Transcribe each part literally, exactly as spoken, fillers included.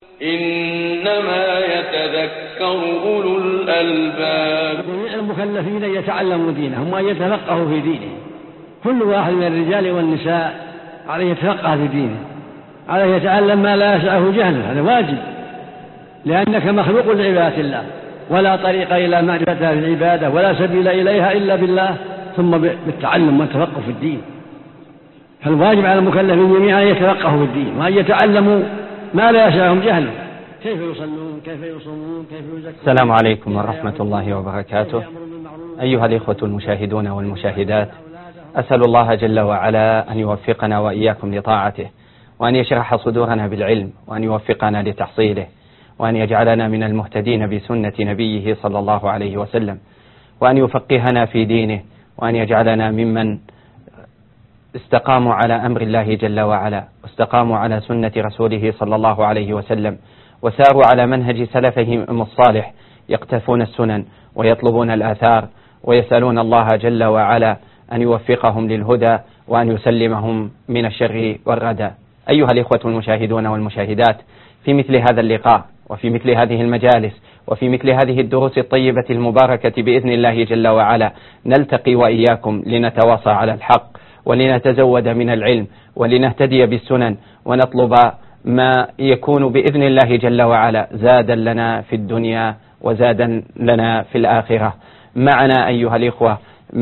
إنما يتذكر أولو الألباب. جميع المكلفين يتعلموا دينهم وأن يتفقهوا في دينه. كل واحد من الرجال والنساء عليه يتفقه في دينه، عليه يتعلم ما لا يسعه جهله، هذا واجب، لأنك مخلوق لعبادة الله، ولا طريق إلى معرفتها في العبادة ولا سبيل إليها إلا بالله ثم بالتعلم والتفقه في الدين. فالواجب على المكلفين جميعا أن يتفقهوا في الدين وأن يتعلموا ما لا يسعهم جهله، كيف يصلون، كيف يصومون، كيف يزكون. السلام عليكم ورحمة الله وبركاته. أيها الإخوة المشاهدون والمشاهدات، أسأل الله جل وعلا أن يوفقنا وإياكم لطاعته، وأن يشرح صدورنا بالعلم، وأن يوفقنا لتحصيله، وأن يجعلنا من المهتدين بسنة نبيه صلى الله عليه وسلم، وأن يفقهنا في دينه، وأن يجعلنا ممن استقاموا على أمر الله جل وعلا، واستقاموا على سنة رسوله صلى الله عليه وسلم، وساروا على منهج سلفهم الصالح، يقتفون السنن ويطلبون الآثار، ويسألون الله جل وعلا أن يوفقهم للهدى وأن يسلمهم من الشر والردى. أيها الإخوة المشاهدون والمشاهدات، في مثل هذا اللقاء وفي مثل هذه المجالس وفي مثل هذه الدروس الطيبة المباركة بإذن الله جل وعلا نلتقي وإياكم لنتواصى على الحق، ولنتزود من العلم، ولنهتدي بالسنن، ونطلب ما يكون بإذن الله جل وعلا زادا لنا في الدنيا وزادا لنا في الآخرة. معنا أيها الإخوة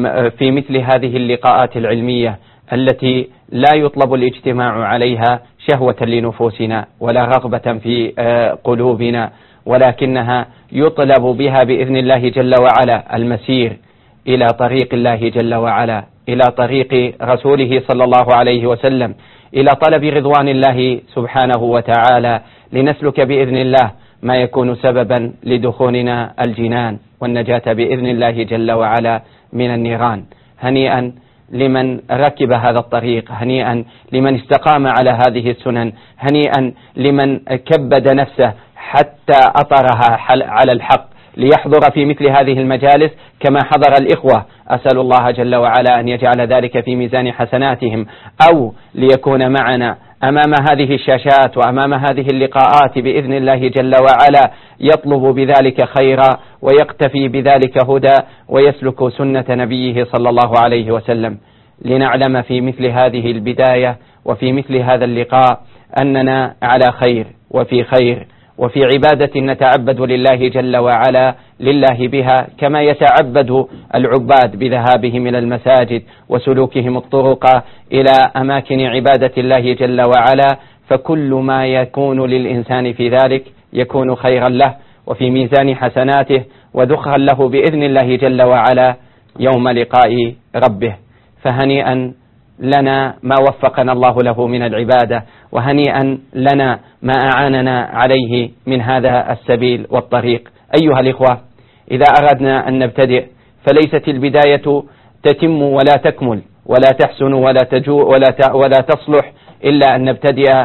في مثل هذه اللقاءات العلمية التي لا يطلب الاجتماع عليها شهوة لنفوسنا ولا رغبة في قلوبنا، ولكنها يطلب بها بإذن الله جل وعلا المسير إلى طريق الله جل وعلا، إلى طريق رسوله صلى الله عليه وسلم، إلى طلب رضوان الله سبحانه وتعالى، لنسلك بإذن الله ما يكون سببا لدخولنا الجنان والنجاة بإذن الله جل وعلا من النيران. هنيئا لمن ركب هذا الطريق، هنيئا لمن استقام على هذه السنن، هنيئا لمن كبد نفسه حتى أطرها على الحق ليحضر في مثل هذه المجالس كما حضر الإخوة. أسأل الله جل وعلا أن يجعل ذلك في ميزان حسناتهم، أو ليكون معنا أمام هذه الشاشات وأمام هذه اللقاءات بإذن الله جل وعلا يطلب بذلك خيرا ويقتفي بذلك هدى ويسلك سنة نبيه صلى الله عليه وسلم. لنعلم في مثل هذه البداية وفي مثل هذا اللقاء أننا على خير وفي خير وفي عبادة نتعبد لله جل وعلا لله بها كما يتعبد العباد بذهابهم إلى المساجد وسلوكهم الطرق إلى أماكن عبادة الله جل وعلا. فكل ما يكون للإنسان في ذلك يكون خيرا له وفي ميزان حسناته وذخرا له بإذن الله جل وعلا يوم لقاء ربه. فهنيئا لنا ما وفقنا الله له من العبادة، وهنيئا لنا ما أعاننا عليه من هذا السبيل والطريق. أيها الإخوة، إذا أردنا أن نبتدئ فليست البداية تتم ولا تكمل ولا تحسن ولا تجوء ولا ولا تصلح إلا أن نبتدئ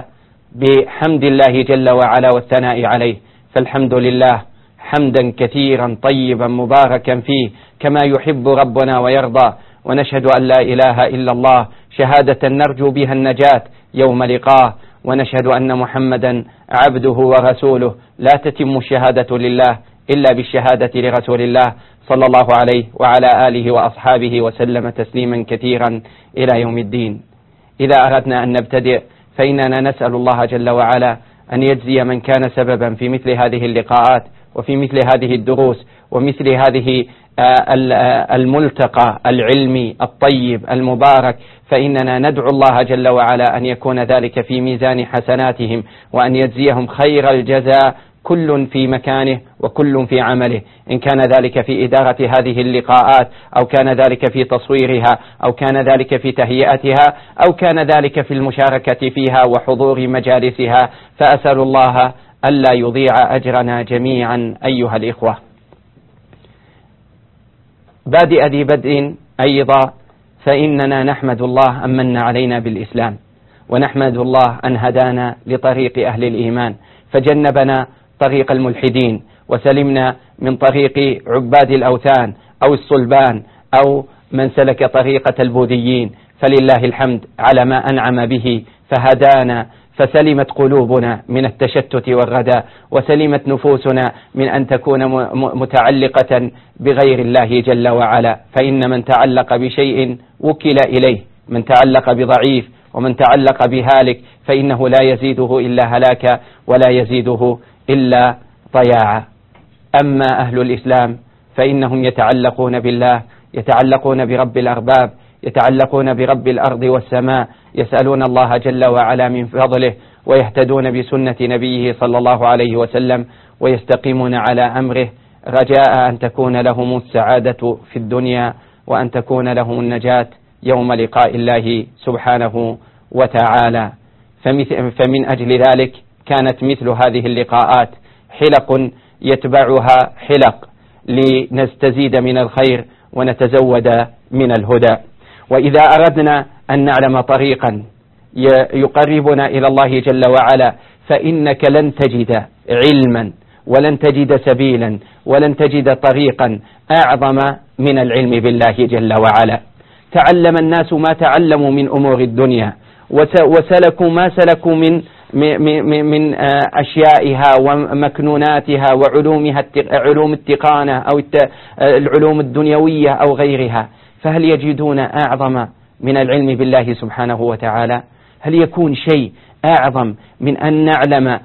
بحمد الله جل وعلا والثناء عليه. فالحمد لله حمدا كثيرا طيبا مباركا فيه كما يحب ربنا ويرضى، ونشهد أن لا إله إلا الله شهادة نرجو بها النجاة يوم لقاه، ونشهد أن محمدا عبده ورسوله لا تتم الشهادة لله إلا بالشهادة لرسول الله صلى الله عليه وعلى آله وأصحابه وسلم تسليما كثيرا إلى يوم الدين. إذا أردنا أن نبتدئ فإننا نسأل الله جل وعلا أن يجزي من كان سببا في مثل هذه اللقاءات وفي مثل هذه الدروس ومثل هذه الملتقى العلمي الطيب المبارك. فإننا ندعو الله جل وعلا أن يكون ذلك في ميزان حسناتهم وأن يجزيهم خير الجزاء، كل في مكانه وكل في عمله، إن كان ذلك في إدارة هذه اللقاءات أو كان ذلك في تصويرها أو كان ذلك في تهيئتها أو كان ذلك في المشاركة فيها وحضور مجالسها. فأسأل الله ألا يضيع أجرنا جميعا أيها الإخوة. بادئ ذي بدء أيضا، فإننا نحمد الله أن من علينا بالإسلام، ونحمد الله أن هدانا لطريق أهل الإيمان فجنبنا طريق الملحدين وسلمنا من طريق عباد الأوثان أو الصلبان أو من سلك طريقة البوذيين. فلله الحمد على ما أنعم به فهدانا فسلمت قلوبنا من التشتت والردى، وسلمت نفوسنا من أن تكون متعلقة بغير الله جل وعلا. فإن من تعلق بشيء وكل إليه، من تعلق بضعيف ومن تعلق بهالك فإنه لا يزيده إلا هلاكا ولا يزيده إلا ضياعا. أما أهل الإسلام فإنهم يتعلقون بالله، يتعلقون برب الأرباب، يتعلقون برب الأرض والسماء، يسألون الله جل وعلا من فضله، ويهتدون بسنة نبيه صلى الله عليه وسلم، ويستقيمون على أمره رجاء أن تكون لهم السعادة في الدنيا وأن تكون لهم النجاة يوم لقاء الله سبحانه وتعالى. فمن أجل ذلك كانت مثل هذه اللقاءات حلق يتبعها حلق لنستزيد من الخير ونتزود من الهدى. وإذا أردنا أن نعلم طريقا يقربنا إلى الله جل وعلا فإنك لن تجد علما ولن تجد سبيلا ولن تجد طريقا أعظم من العلم بالله جل وعلا. تعلم الناس ما تعلموا من أمور الدنيا، وسلكوا ما سلكوا من من أشيائها ومكنوناتها وعلومها، علوم التقانة أو العلوم الدنيوية أو غيرها، فهل يجدون أعظم من العلم بالله سبحانه وتعالى؟ هل يكون شيء أعظم من أن نعلم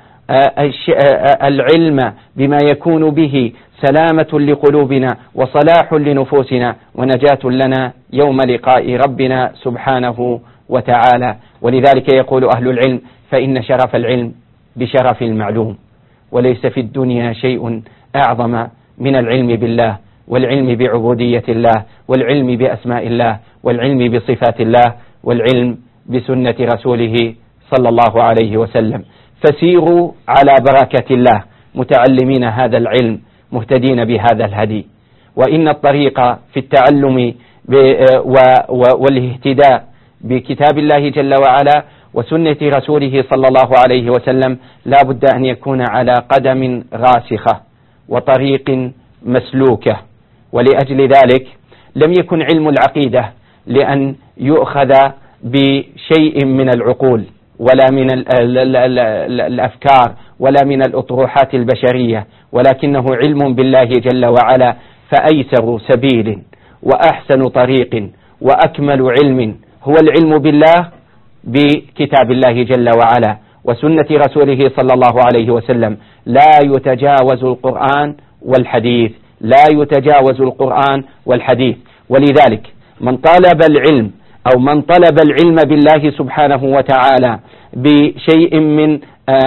العلم بما يكون به سلامة لقلوبنا وصلاح لنفوسنا ونجاة لنا يوم لقاء ربنا سبحانه وتعالى؟ ولذلك يقول أهل العلم: فإن شرف العلم بشرف المعلوم، وليس في الدنيا شيء أعظم من العلم بالله والعلم بعبودية الله والعلم بأسماء الله والعلم بصفات الله والعلم بسنة رسوله صلى الله عليه وسلم. فسيروا على بركة الله متعلمين هذا العلم مهتدين بهذا الهدي. وإن الطريق في التعلم والاهتداء بكتاب الله جل وعلا وسنة رسوله صلى الله عليه وسلم لا بد أن يكون على قدم راسخة وطريق مسلوكة. ولأجل ذلك لم يكن علم العقيدة لأن يؤخذ بشيء من العقول ولا من الأفكار ولا من الأطروحات البشرية، ولكنه علم بالله جل وعلا. فأيسر سبيل وأحسن طريق وأكمل علم هو العلم بالله بكتاب الله جل وعلا وسنة رسوله صلى الله عليه وسلم. لا يتجاوز القرآن والحديث، لا يتجاوز القرآن والحديث. ولذلك من طلب العلم أو من طلب العلم بالله سبحانه وتعالى بشيء من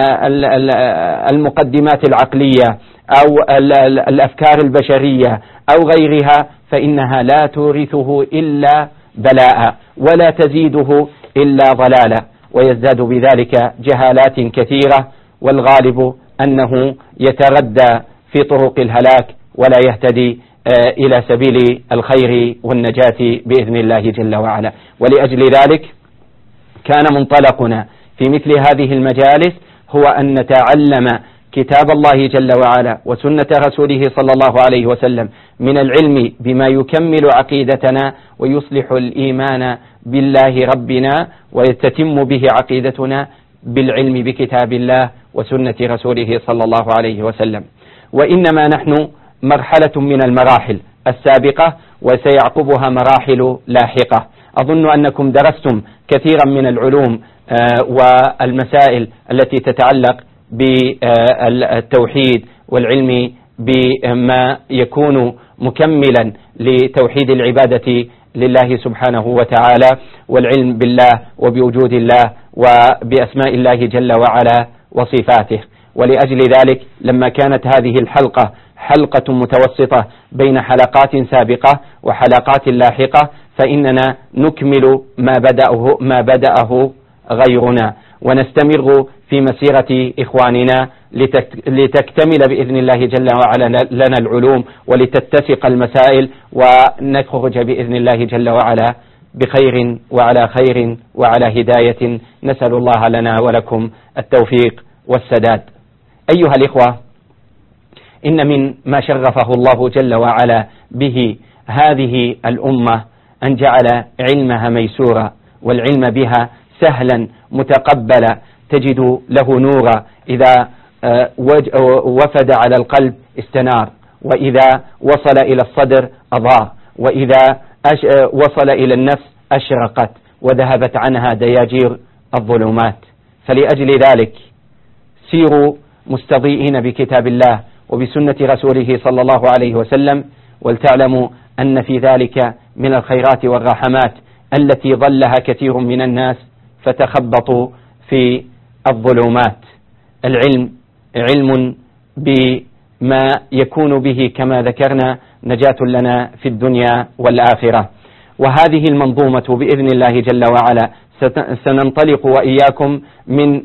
المقدمات العقلية أو الأفكار البشرية أو غيرها فإنها لا تورثه إلا بلاء ولا تزيده إلا ضلالا، ويزداد بذلك جهالات كثيرة، والغالب أنه يتردى في طرق الهلاك ولا يهتدي إلى سبيل الخير والنجاة بإذن الله جل وعلا. ولأجل ذلك كان منطلقنا في مثل هذه المجالس هو أن نتعلم كتاب الله جل وعلا وسنة رسوله صلى الله عليه وسلم من العلم بما يكمل عقيدتنا ويصلح الإيمان بالله ربنا، ويتتم به عقيدتنا بالعلم بكتاب الله وسنة رسوله صلى الله عليه وسلم. وإنما نحن مرحلة من المراحل السابقة وسيعقبها مراحل لاحقة. أظن أنكم درستم كثيرا من العلوم والمسائل التي تتعلق بالتوحيد والعلم بما يكون مكملا لتوحيد العبادة لله سبحانه وتعالى، والعلم بالله وبوجود الله وبأسماء الله جل وعلا وصفاته. ولأجل ذلك لما كانت هذه الحلقة حلقة متوسطة بين حلقات سابقة وحلقات لاحقة فإننا نكمل ما بدأه, ما بدأه غيرنا، ونستمر في مسيرة إخواننا لتكتمل بإذن الله جل وعلا لنا العلوم ولتتسق المسائل، ونخرج بإذن الله جل وعلا بخير وعلى خير وعلى هداية. نسأل الله لنا ولكم التوفيق والسداد. أيها الإخوة، إن من ما شرفه الله جل وعلا به هذه الأمة أن جعل علمها ميسورا والعلم بها سهلا متقبلا تجد له نورا، إذا وفد على القلب استنار، وإذا وصل إلى الصدر أضاء، وإذا وصل إلى النفس أشرقت وذهبت عنها دياجير الظلمات. فلأجل ذلك سيروا مستضيئين بكتاب الله وبسنة رسوله صلى الله عليه وسلم، ولتعلموا أن في ذلك من الخيرات والرحمات التي ضلها كثير من الناس فتخبطوا في الظلمات. العلم علم بما يكون به كما ذكرنا نجاة لنا في الدنيا والآخرة. وهذه المنظومة بإذن الله جل وعلا سننطلق وإياكم من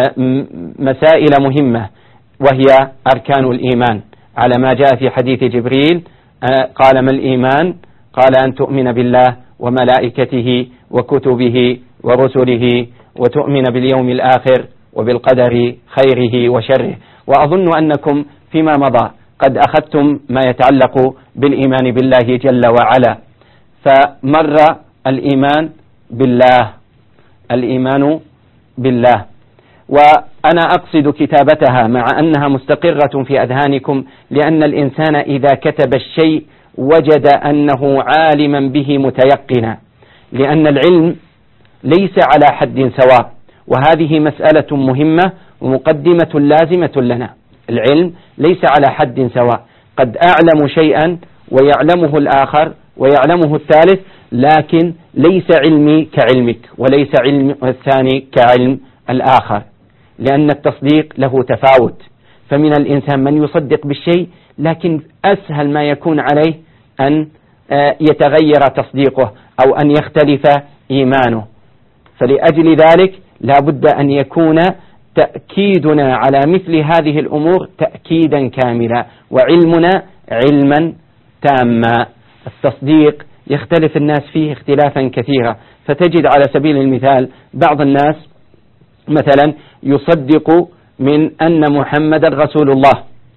مسائل مهمة، وهي أركان الإيمان على ما جاء في حديث جبريل. قال ما الإيمان؟ قال أن تؤمن بالله وملائكته وكتبه ورسله وتؤمن باليوم الآخر وبالقدر خيره وشره. وأظن أنكم فيما مضى قد أخذتم ما يتعلق بالإيمان بالله جل وعلا. فمر الإيمان بالله الإيمان بالله وأنا أقصد كتابتها مع أنها مستقرة في أذهانكم، لأن الإنسان إذا كتب الشيء وجد أنه عالما به متيقنا، لأن العلم ليس على حد سواء، وهذه مسألة مهمة ومقدمة لازمة لنا. العلم ليس على حد سواء، قد أعلم شيئا ويعلمه الآخر ويعلمه الثالث، لكن ليس علمي كعلمك وليس علم الثاني كعلم الآخر، لأن التصديق له تفاوت. فمن الإنسان من يصدق بالشيء لكن أسهل ما يكون عليه أن يتغير تصديقه أو أن يختلف إيمانه. فلأجل ذلك لا بد أن يكون تأكيدنا على مثل هذه الأمور تأكيدا كاملا، وعلمنا علما تاما. التصديق يختلف الناس فيه اختلافا كثيرا، فتجد على سبيل المثال بعض الناس مثلا يصدق من أن محمد رسول الله،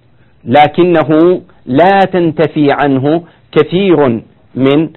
لكنه لا تنتفي عنه كثير من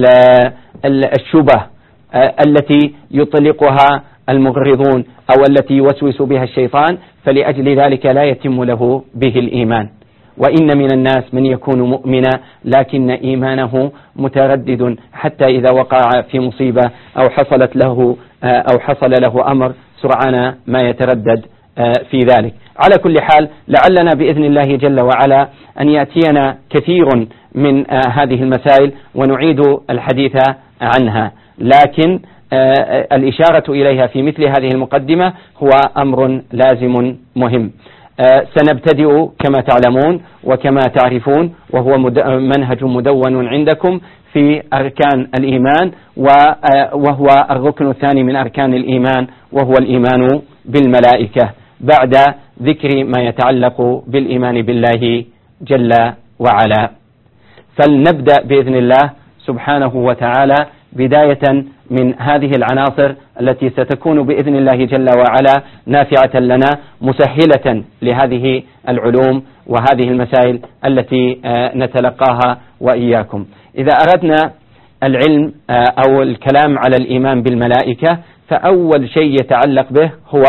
الشبه التي يطلقها المغرضون أو التي يوسوس بها الشيطان، فلأجل ذلك لا يتم له به الإيمان. وإن من الناس من يكون مؤمنا لكن إيمانه متردد، حتى إذا وقع في مصيبة أو حصلت له أو حصل له أمر سرعان ما يتردد في ذلك. على كل حال لعلنا بإذن الله جل وعلا أن يأتينا كثير من هذه المسائل ونعيد الحديث عنها، لكن الإشارة إليها في مثل هذه المقدمة هو أمر لازم مهم. سنبتدئ كما تعلمون وكما تعرفون، وهو منهج مدون عندكم في أركان الإيمان، وهو الركن الثاني من أركان الإيمان، وهو الإيمان بالملائكة، بعد ذكر ما يتعلق بالإيمان بالله جل وعلا. فلنبدأ بإذن الله سبحانه وتعالى بداية من هذه العناصر التي ستكون بإذن الله جل وعلا نافعة لنا، مسهلة لهذه العلوم وهذه المسائل التي نتلقاها وإياكم. إذا أردنا العلم أو الكلام على الإيمان بالملائكة، فأول شيء يتعلق به هو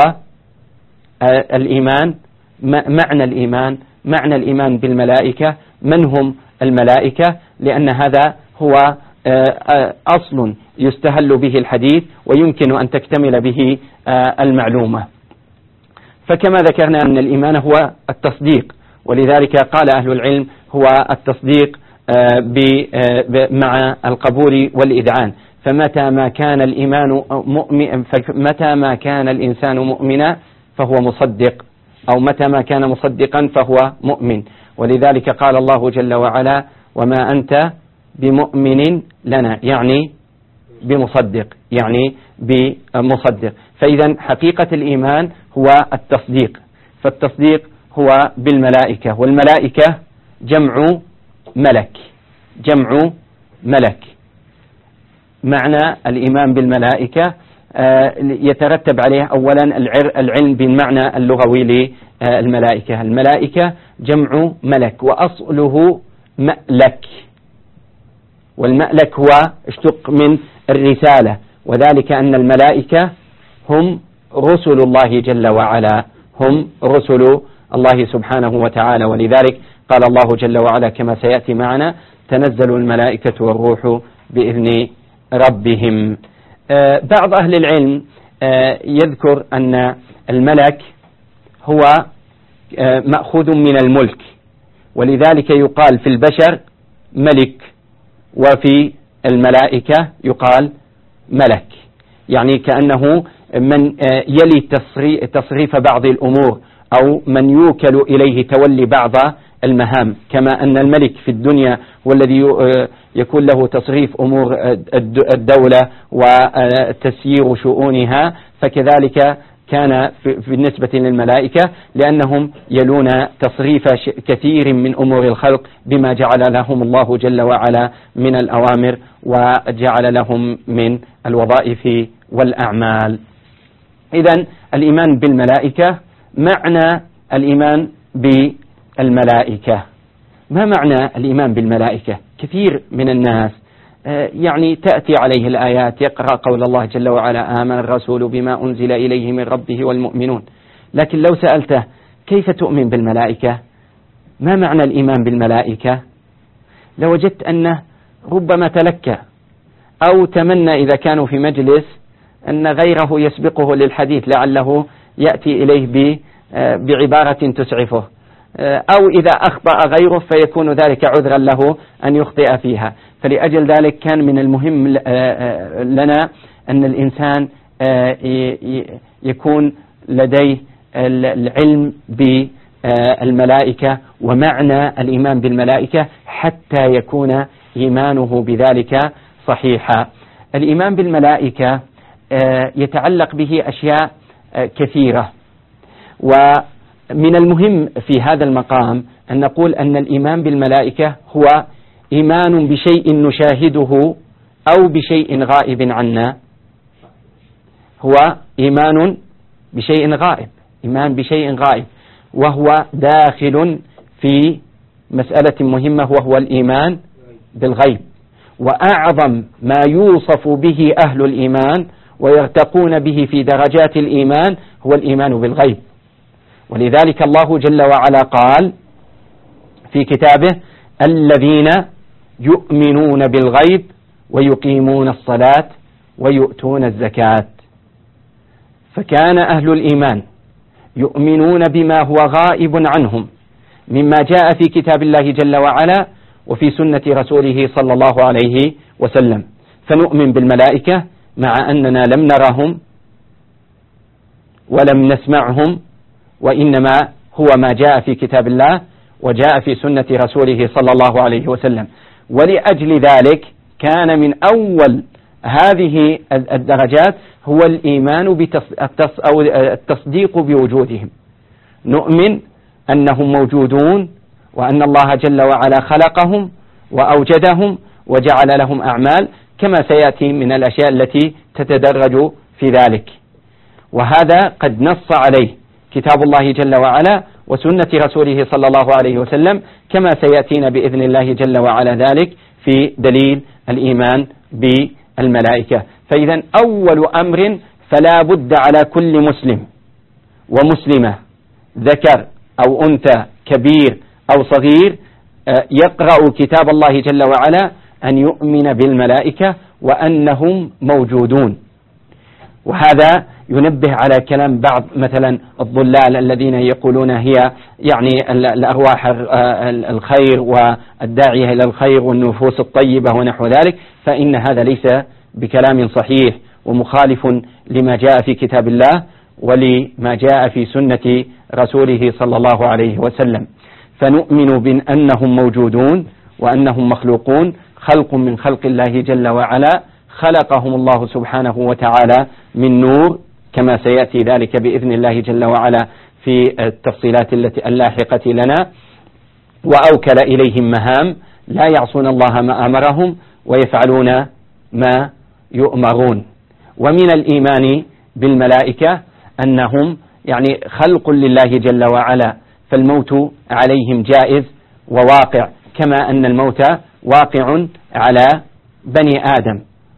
الإيمان، معنى الإيمان معنى الإيمان بالملائكة، من هم الملائكة، لأن هذا هو أصل يستهل به الحديث ويمكن أن تكتمل به المعلومة. فكما ذكرنا أن الإيمان هو التصديق، ولذلك قال أهل العلم هو التصديق مع القبول والإذعان. فمتى ما كان الإيمان مؤمن فمتى ما كان الإنسان مؤمنا فهو مصدق، أو متى ما كان مصدقا فهو مؤمن. ولذلك قال الله جل وعلا وما أنت بمؤمن لنا، يعني بمصدق يعني بمصدق. فإذا حقيقة الإيمان هو التصديق، فالتصديق هو بالملائكة، والملائكة جمع ملك جمع ملك. معنى الإيمان بالملائكة يترتب عليه أولا العلم بالمعنى اللغوي للملائكة. الملائكة جمع ملك، وأصله مألك، والمألك هو اشتق من الرسالة، وذلك أن الملائكة هم رسل الله جل وعلا، هم رسل الله سبحانه وتعالى. ولذلك قال الله جل وعلا كما سيأتي معنا: تنزل الملائكة والروح بإذن ربهم. آه بعض أهل العلم آه يذكر أن الملك هو آه مأخوذ من الملك، ولذلك يقال في البشر ملك، وفي الملائكة يقال ملك، يعني كأنه من يلي تصريف بعض الأمور أو من يوكل إليه تولي بعض المهام، كما أن الملك في الدنيا هو الذي يكون له تصريف أمور الدولة وتسيير شؤونها، فكذلك كان بالنسبة للملائكة، لأنهم يلون تصريف كثير من أمور الخلق بما جعل لهم الله جل وعلا من الأوامر وجعل لهم من الوظائف والأعمال. إذن الإيمان بالملائكة معنى الإيمان بالملائكة. ما معنى الإيمان بالملائكة؟ كثير من الناس يعني تأتي عليه الآيات، يقرأ قول الله جل وعلا: آمن الرسول بما أنزل إليه من ربه والمؤمنون. لكن لو سألته كيف تؤمن بالملائكة؟ ما معنى الإيمان بالملائكة؟ لوجدت أنه ربما تلكى أو تمنى إذا كانوا في مجلس أن غيره يسبقه للحديث لعله يأتي إليه بعبارة تسعفه، أو إذا أخطأ غيره فيكون ذلك عذرا له أن يخطئ فيها. فلأجل ذلك كان من المهم لنا أن الإنسان يكون لديه العلم بالملائكة ومعنى الإيمان بالملائكة حتى يكون إيمانه بذلك صحيحا. الإيمان بالملائكة يتعلق به أشياء كثيرة، ومن المهم في هذا المقام أن نقول أن الإيمان بالملائكة هو إيمان بشيء نشاهده أو بشيء غائب عنا، هو إيمان بشيء غائب، إيمان بشيء غائب، وهو داخل في مسألة مهمة وهو الإيمان بالغيب. وأعظم ما يوصف به أهل الإيمان ويرتقون به في درجات الإيمان هو الإيمان بالغيب. ولذلك الله جل وعلا قال في كتابه: الذين يؤمنون بالغيب ويقيمون الصلاة ويؤتون الزكاة. فكان أهل الإيمان يؤمنون بما هو غائب عنهم مما جاء في كتاب الله جل وعلا وفي سنة رسوله صلى الله عليه وسلم. فنؤمن بالملائكة مع أننا لم نرهم ولم نسمعهم، وإنما هو ما جاء في كتاب الله وجاء في سنة رسوله صلى الله عليه وسلم. ولأجل ذلك كان من أول هذه الدرجات هو الإيمان أو التصديق بوجودهم. نؤمن أنهم موجودون، وأن الله جل وعلا خلقهم وأوجدهم وجعل لهم أعمال، كما سيأتي من الأشياء التي تتدرج في ذلك. وهذا قد نص عليه كتاب الله جل وعلا وسنة رسوله صلى الله عليه وسلم، كما سيأتينا بإذن الله جل وعلا ذلك في دليل الإيمان بالملائكة. فإذا أول أمر فلا بد على كل مسلم ومسلمة ذكر أو أنثى كبير أو صغير يقرأ كتاب الله جل وعلا أن يؤمن بالملائكة وأنهم موجودون. وهذا ينبه على كلام بعض مثلا الضلال الذين يقولون هي يعني الأرواح الخير والداعية إلى الخير والنفوس الطيبة ونحو ذلك، فإن هذا ليس بكلام صحيح ومخالف لما جاء في كتاب الله ولما جاء في سنة رسوله صلى الله عليه وسلم. فنؤمن بأنهم موجودون وأنهم مخلوقون، خلق من خلق الله جل وعلا، خلقهم الله سبحانه وتعالى من نور، كما سيأتي ذلك بإذن الله جل وعلا في التفصيلات التي اللاحقة لنا. وأوكل إليهم مهام لا يعصون الله ما أمرهم ويفعلون ما يؤمرون. ومن الإيمان بالملائكة أنهم يعني خلق لله جل وعلا، فالموت عليهم جائز وواقع، كما أن الموت واقع على بني آدم.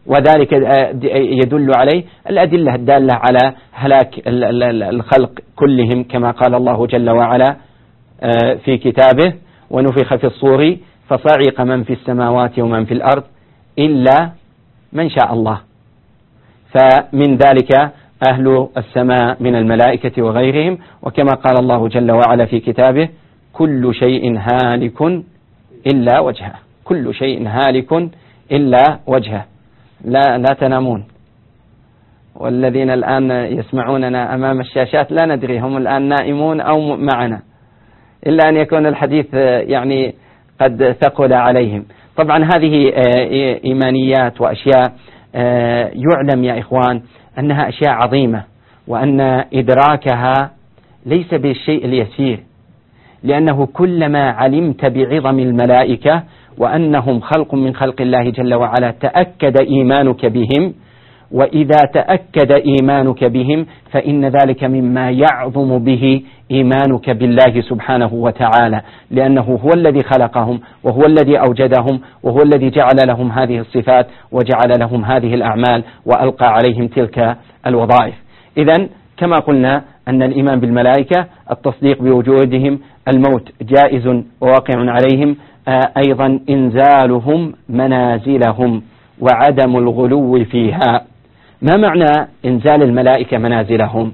وذلك يدل عليه الأدلة الدالة على هلاك الخلق كلهم، كما قال الله جل وعلا في كتابه: ونفخ في الصور فصعق من في السماوات ومن في الأرض إلا من شاء الله. فمن ذلك أهل السماء من الملائكة وغيرهم، وكما قال الله جل وعلا في كتابه: كل شيء هالك إلا وجهه، كل شيء هالك إلا وجهه. لا لا تنامون. والذين الآن يسمعوننا أمام الشاشات لا ندري هم الآن نائمون أو معنا، إلا أن يكون الحديث يعني قد ثقل عليهم. طبعا هذه إيمانيات وأشياء يعلم يا إخوان أنها أشياء عظيمة، وأن إدراكها ليس بالشيء اليسير، لأنه كلما علمت بعظم الملائكة وأنهم خلق من خلق الله جل وعلا تأكد إيمانك بهم، وإذا تأكد إيمانك بهم فإن ذلك مما يعظم به إيمانك بالله سبحانه وتعالى، لأنه هو الذي خلقهم وهو الذي أوجدهم وهو الذي جعل لهم هذه الصفات وجعل لهم هذه الأعمال وألقى عليهم تلك الوظائف. إذن كما قلنا أن الإيمان بالملائكة التصديق بوجودهم، الموت جائز وواقع عليهم، أيضا إنزالهم منازلهم وعدم الغلو فيها. ما معنى إنزال الملائكة منازلهم؟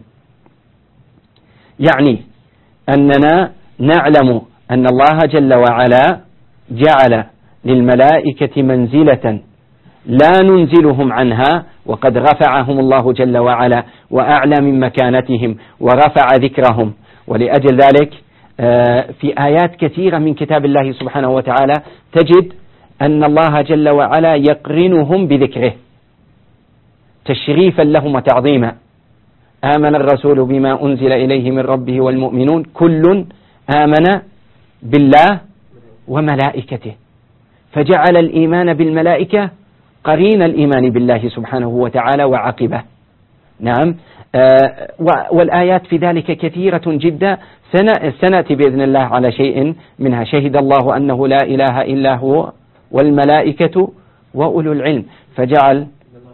يعني أننا نعلم أن الله جل وعلا جعل للملائكة منزلة لا ننزلهم عنها، وقد رفعهم الله جل وعلا وأعلى من مكانتهم ورفع ذكرهم. ولأجل ذلك في آيات كثيرة من كتاب الله سبحانه وتعالى تجد أن الله جل وعلا يقرنهم بذكره تشريفا لهم وتعظيما. آمن الرسول بما أنزل إليه من ربه والمؤمنون كل آمن بالله وملائكته، فجعل الإيمان بالملائكة قرين الإيمان بالله سبحانه وتعالى وعقبه. نعم، آه والآيات في ذلك كثيرة جدا، سنأتي بإذن الله على شيء منها. شهد الله أنه لا إله إلا هو والملائكة وأولو العلم، فجعل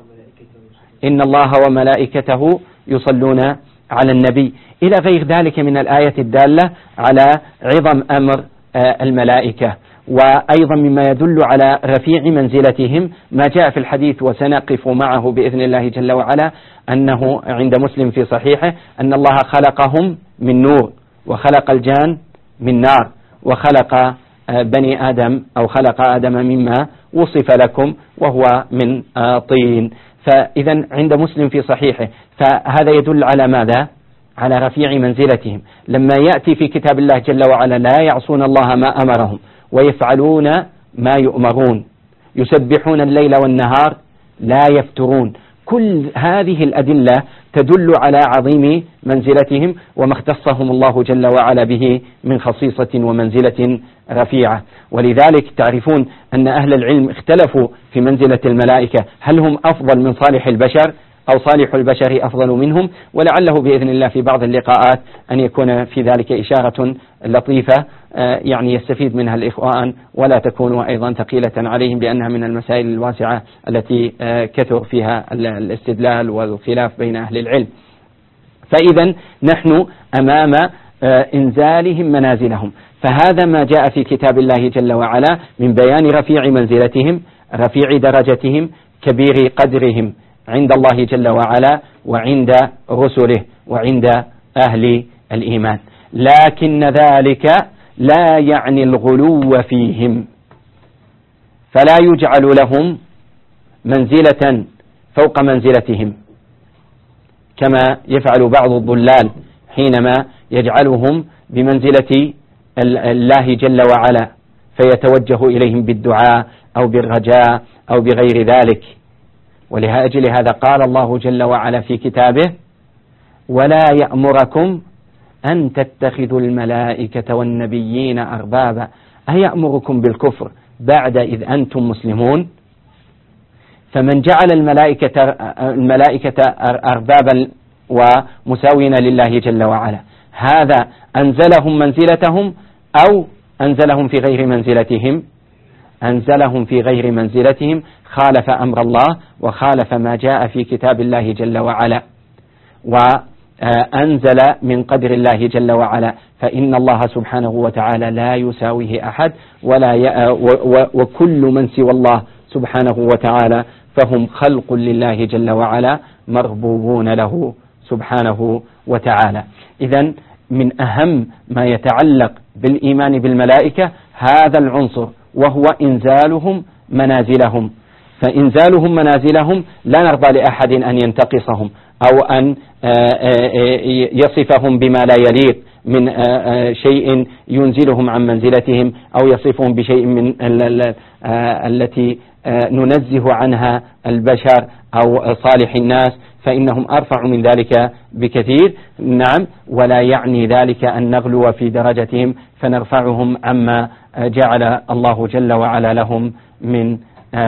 إن الله وملائكته يصلون على النبي، إلى غير ذلك من الآية الدالة على عظم أمر الملائكة. وأيضا مما يدل على رفيع منزلتهم ما جاء في الحديث وسنقف معه بإذن الله جل وعلا، أنه عند مسلم في صحيحه أن الله خلقهم من نور وخلق الجان من نار وخلق بني آدم أو خلق آدم مما وصف لكم وهو من طين. فإذا عند مسلم في صحيحه، فهذا يدل على ماذا؟ على رفيع منزلتهم. لما يأتي في كتاب الله جل وعلا: لا يعصون الله ما أمرهم ويفعلون ما يؤمرون يسبحون الليل والنهار لا يفترون. كل هذه الأدلة تدل على عظيم منزلتهم وما اختصهم الله جل وعلا به من خصيصة ومنزلة رفيعة. ولذلك تعرفون أن أهل العلم اختلفوا في منزلة الملائكة، هل هم أفضل من صالح البشر أو صالح البشر أفضل منهم؟ ولعله بإذن الله في بعض اللقاءات أن يكون في ذلك إشارة لطيفة يعني يستفيد منها الإخوان ولا تكون أيضا ثقيلة عليهم، لأنها من المسائل الواسعة التي كثر فيها الاستدلال والخلاف بين أهل العلم. فإذا نحن أمام إنزالهم منازلهم، فهذا ما جاء في كتاب الله جل وعلا من بيان رفيع منزلتهم، رفيع درجتهم، كبير قدرهم عند الله جل وعلا وعند رسله وعند أهل الإيمان. لكن ذلك لا يعني الغلو فيهم، فلا يجعل لهم منزلة فوق منزلتهم كما يفعل بعض الضلال حينما يجعلهم بمنزلة الله جل وعلا فيتوجه إليهم بالدعاء أو بالرجاء أو بغير ذلك. ولأجل هذا قال الله جل وعلا في كتابه: ولا يأمركم أن تتخذوا الملائكة والنبيين أربابا. أيأمركم بالكفر بعد إذ أنتم مسلمون؟ فمن جعل الملائكة, الملائكة أربابا ومساوين لله جل وعلا، هذا أنزلهم منزلتهم أو أنزلهم في غير منزلتهم؟ أنزلهم في غير منزلتهم خالف أمر الله وخالف ما جاء في كتاب الله جل وعلا، وأنزل من قدر الله جل وعلا، فإن الله سبحانه وتعالى لا يساويه أحد ولا ي... و... و... وكل من سوى الله سبحانه وتعالى فهم خلق لله جل وعلا مربوبون له سبحانه وتعالى. إذن من أهم ما يتعلق بالإيمان بالملائكة هذا العنصر، وهو إنزالهم منازلهم. فإنزالهم منازلهم لا نرضى لأحد أن ينتقصهم أو أن يصفهم بما لا يليق من شيء ينزلهم عن منزلتهم أو يصفهم بشيء من التي ننزه عنها البشر أو صالح الناس، فإنهم أرفع من ذلك بكثير. نعم، ولا يعني ذلك أن نغلو في درجتهم فنرفعهم عما جعل الله جل وعلا لهم من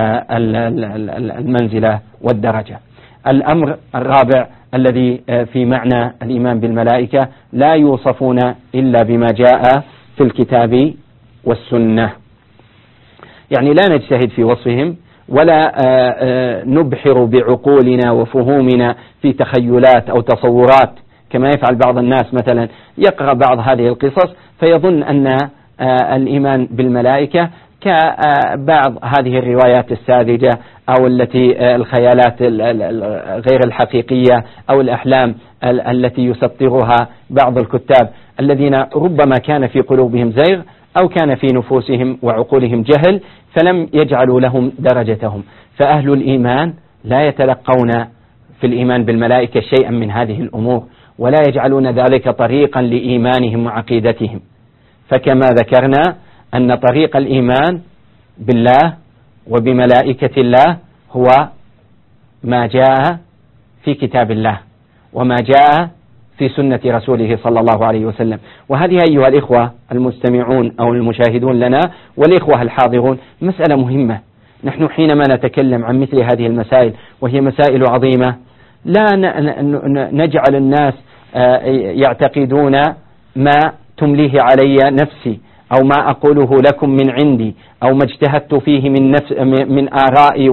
المنزلة والدرجة. الأمر الرابع الذي في معنى الإيمان بالملائكة لا يوصفون إلا بما جاء في الكتاب والسنة، يعني لا نجتهد في وصفهم ولا نبحر بعقولنا وفهومنا في تخيلات أو تصورات كما يفعل بعض الناس. مثلا يقرأ بعض هذه القصص فيظن أن الإيمان بالملائكة كبعض هذه الروايات الساذجة أو التي الخيالات غير الحقيقية أو الأحلام التي يسطرها بعض الكتاب الذين ربما كان في قلوبهم زيغ أو كان في نفوسهم وعقولهم جهل فلم يجعلوا لهم درجتهم. فأهل الإيمان لا يتلقون في الإيمان بالملائكة شيئا من هذه الأمور ولا يجعلون ذلك طريقا لإيمانهم وعقيدتهم. فكما ذكرنا أن طريق الإيمان بالله وبملائكة الله هو ما جاء في كتاب الله وما جاء في سنة رسوله صلى الله عليه وسلم. وهذه أيها الإخوة المستمعون أو المشاهدون لنا والإخوة الحاضرون مسألة مهمة. نحن حينما نتكلم عن مثل هذه المسائل وهي مسائل عظيمة لا نجعل الناس يعتقدون ما تمليه علي نفسي أو ما أقوله لكم من عندي أو ما اجتهدت فيه من, نفس من آرائي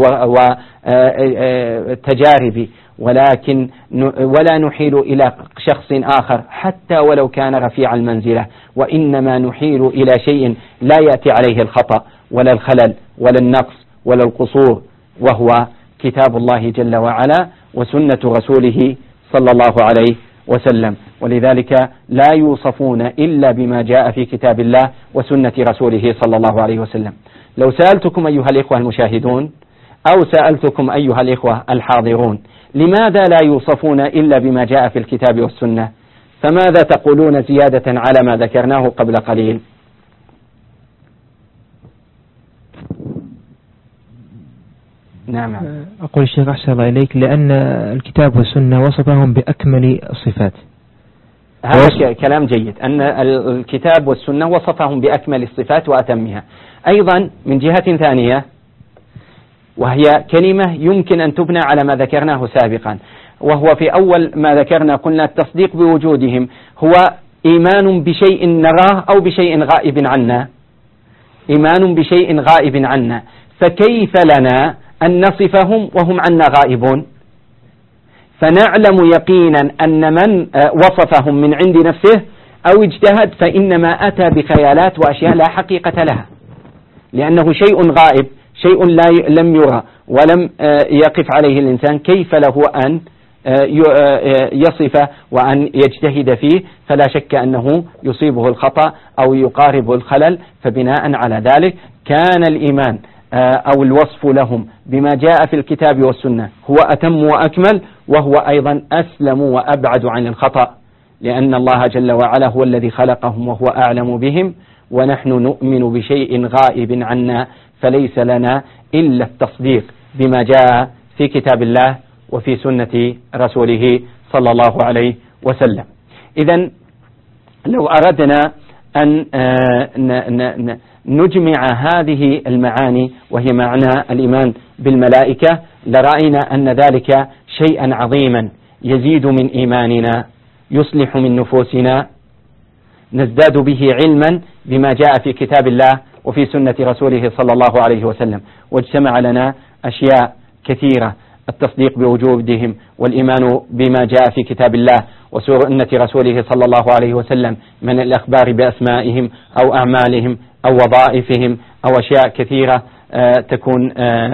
وتجاربي، ولكن ولا نحيل إلى شخص آخر حتى ولو كان رفيع المنزلة، وإنما نحيل إلى شيء لا يأتي عليه الخطأ ولا الخلل ولا النقص ولا القصور، وهو كتاب الله جل وعلا وسنة رسوله صلى الله عليه وسلم. ولذلك لا يوصفون إلا بما جاء في كتاب الله وسنة رسوله صلى الله عليه وسلم. لو سألتكم أيها الإخوة المشاهدون أو سألتكم أيها الإخوة الحاضرون لماذا لا يوصفون إلا بما جاء في الكتاب والسنة، فماذا تقولون زيادة على ما ذكرناه قبل قليل؟ نعم. أقول الشيخ أحسن الله إليك لأن الكتاب والسنة وصفهم بأكمل الصفات. هذا كلام جيد أن الكتاب والسنة وصفهم بأكمل الصفات وأتمها. أيضا من جهة ثانية وهي كلمة يمكن أن تبنى على ما ذكرناه سابقا، وهو في أول ما ذكرنا قلنا التصديق بوجودهم هو إيمان بشيء نراه أو بشيء غائب عنا، إيمان بشيء غائب عنا، فكيف لنا أن نصفهم وهم عنا غائبون؟ فنعلم يقينا أن من وصفهم من عند نفسه أو اجتهد فإنما أتى بخيالات وأشياء لا حقيقة لها، لأنه شيء غائب، شيء لا لم يرى ولم يقف عليه الإنسان، كيف له أن يصف وأن يجتهد فيه؟ فلا شك أنه يصيبه الخطأ أو يقارب الخلل. فبناء على ذلك كان الإيمان أو الوصف لهم بما جاء في الكتاب والسنة هو أتم وأكمل، وهو أيضا أسلم وأبعد عن الخطأ، لأن الله جل وعلا هو الذي خلقهم وهو أعلم بهم، ونحن نؤمن بشيء غائب عنا، فليس لنا إلا التصديق بما جاء في كتاب الله وفي سنة رسوله صلى الله عليه وسلم. إذن لو أردنا أن نجمع هذه المعاني وهي معنى الإيمان بالملائكة لرأينا أن ذلك شيئا عظيما يزيد من إيماننا، يصلح من نفوسنا، نزداد به علما بما جاء في كتاب الله وفي سنة رسوله صلى الله عليه وسلم. واجتمع لنا أشياء كثيرة: التصديق بوجودهم، والإيمان بما جاء في كتاب الله وسنة رسوله صلى الله عليه وسلم من الأخبار بأسمائهم أو أعمالهم أو وظائفهم أو أشياء كثيرة تكون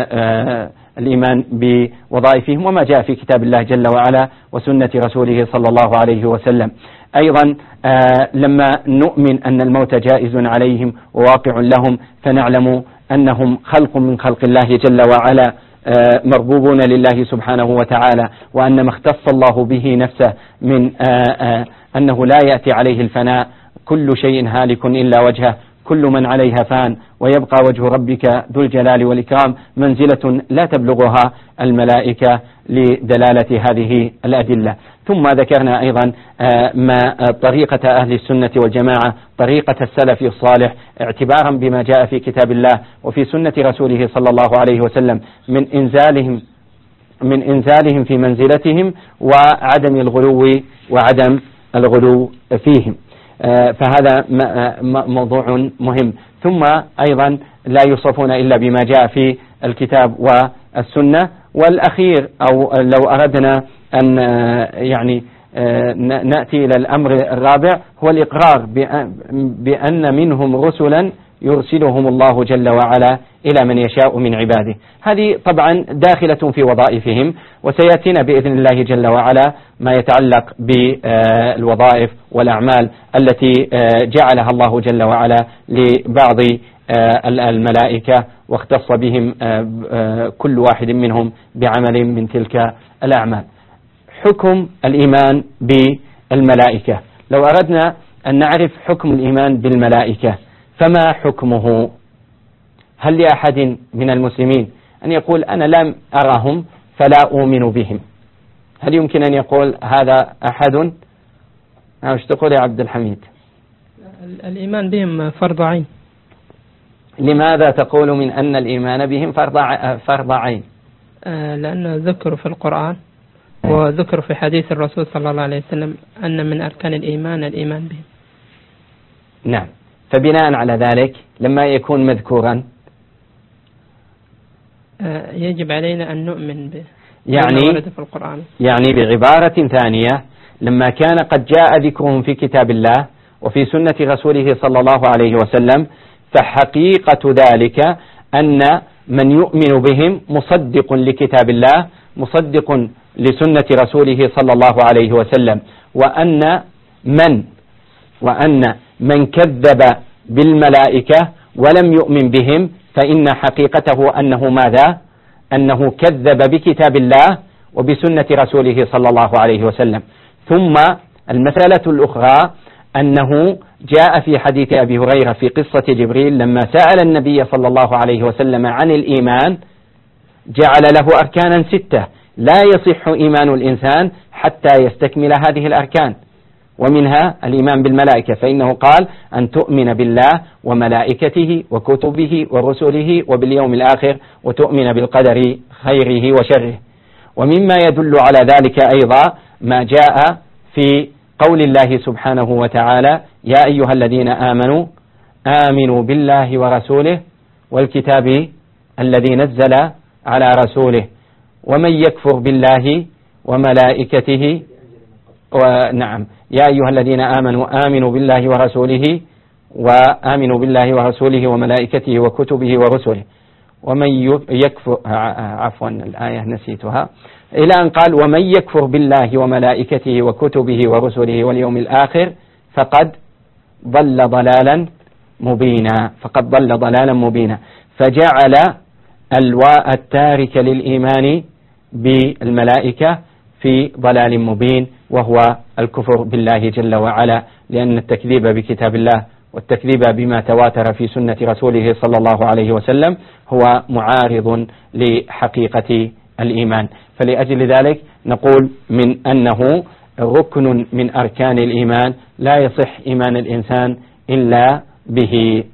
الإيمان بوظائفهم وما جاء في كتاب الله جل وعلا وسنة رسوله صلى الله عليه وسلم. أيضا لما نؤمن أن الموت جائز عليهم وواقع لهم، فنعلم أنهم خلق من خلق الله جل وعلا مربوبون لله سبحانه وتعالى، وأن ما اختص الله به نفسه من أنه لا يأتي عليه الفناء. كل شيء هالك إلا وجهه، كل من عليها فان، ويبقى وجه ربك ذو الجلال والإكرام، منزلة لا تبلغها الملائكة لدلالة هذه الأدلة. ثم ذكرنا أيضا ما طريقة أهل السنة والجماعة، طريقة السلف الصالح، اعتبارا بما جاء في كتاب الله وفي سنة رسوله صلى الله عليه وسلم من إنزالهم من إنزالهم في منزلتهم وعدم الغلو وعدم الغلو فيهم. فهذا موضوع مهم. ثم أيضا لا يوصفون إلا بما جاء في الكتاب والسنة. والأخير، أو لو أردنا أن يعني نأتي إلى الأمر الرابع، هو الإقرار بأن منهم رسلا يرسلهم الله جل وعلا إلى من يشاء من عباده. هذه طبعا داخلة في وظائفهم، وسيأتينا بإذن الله جل وعلا ما يتعلق بالوظائف والأعمال التي جعلها الله جل وعلا لبعض الملائكة، واختص بهم كل واحد منهم بعمل من تلك الأعمال. حكم الإيمان بالملائكة، لو أردنا أن نعرف حكم الإيمان بالملائكة فما حكمه؟ هل لأحد من المسلمين أن يقول أنا لم أرهم فلا أؤمن بهم؟ هل يمكن أن يقول هذا أحد؟ ايش تقول يا عبد الحميد؟ الإيمان بهم فرض عين. لماذا تقول من أن الإيمان بهم فرض عين؟ لأنه ذكر في القرآن وذكر في حديث الرسول صلى الله عليه وسلم أن من أركان الإيمان الإيمان بهم. نعم. فبناء على ذلك لما يكون مذكورا يجب علينا أن نؤمن به يعني في القرآن. يعني بعبارة ثانية، لما كان قد جاء ذكرهم في كتاب الله وفي سنة رسوله صلى الله عليه وسلم، فحقيقة ذلك أن من يؤمن بهم مصدق لكتاب الله، مصدق لسنة رسوله صلى الله عليه وسلم، وأن من وأن من كذب بالملائكة ولم يؤمن بهم فإن حقيقته أنه ماذا؟ أنه كذب بكتاب الله وبسنة رسوله صلى الله عليه وسلم. ثم المسألة الأخرى أنه جاء في حديث أبي هريرة في قصة جبريل لما سأل النبي صلى الله عليه وسلم عن الإيمان، جعل له أركانا ستة لا يصح إيمان الإنسان حتى يستكمل هذه الأركان، ومنها الإيمان بالملائكة، فإنه قال أن تؤمن بالله وملائكته وكتبه ورسله وباليوم الآخر وتؤمن بالقدر خيره وشره. ومما يدل على ذلك أيضا ما جاء في قول الله سبحانه وتعالى: يا أيها الذين آمنوا آمنوا بالله ورسوله والكتاب الذي نزل على رسوله ومن يكفر بالله وملائكته ونعم يا أيها الذين آمنوا آمنوا بالله ورسوله وآمنوا بالله ورسوله وملائكته وكتبه ورسله ومن يكفر عفوا الآية نسيتها إلى أن قال: ومن يكفر بالله وملائكته وكتبه ورسله واليوم الآخر فقد ضل ضلالا مبينا فقد ضل ضلالا مبينا فجعل الواء التارك للإيمان بالملائكة في ضلال مبين، وهو الكفر بالله جل وعلا، لأن التكذيب بكتاب الله والتكذيب بما تواتر في سنة رسوله صلى الله عليه وسلم هو معارض لحقيقة الإيمان. فلأجل ذلك نقول من أنه ركن من أركان الإيمان لا يصح إيمان الإنسان إلا به.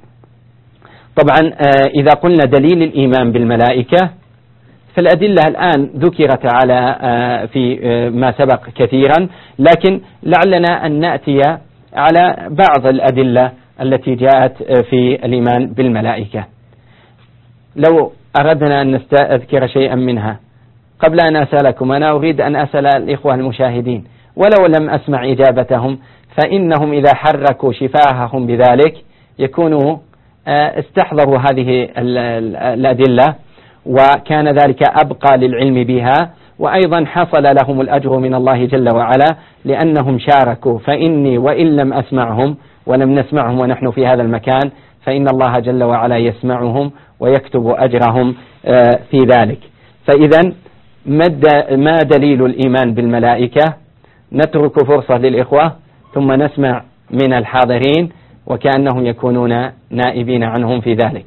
طبعا إذا قلنا دليل الإيمان بالملائكة فالأدلة الآن ذكرت على في ما سبق كثيرا، لكن لعلنا أن نأتي على بعض الأدلة التي جاءت في الإيمان بالملائكة. لو أردنا أن نستذكر شيئا منها قبل أن أسألكم، أنا أريد أن أسأل الإخوة المشاهدين ولو لم أسمع إجابتهم، فإنهم إذا حركوا شفاههم بذلك يكونوا استحضروا هذه الأدلة، وكان ذلك أبقى للعلم بها، وأيضا حصل لهم الأجر من الله جل وعلا لأنهم شاركوا. فإني وإن لم أسمعهم ولم نسمعهم ونحن في هذا المكان، فإن الله جل وعلا يسمعهم ويكتب أجرهم في ذلك. فإذا ما دليل الإيمان بالملائكة؟ نترك فرصة للإخوة ثم نسمع من الحاضرين وكأنهم يكونون نائبين عنهم في ذلك.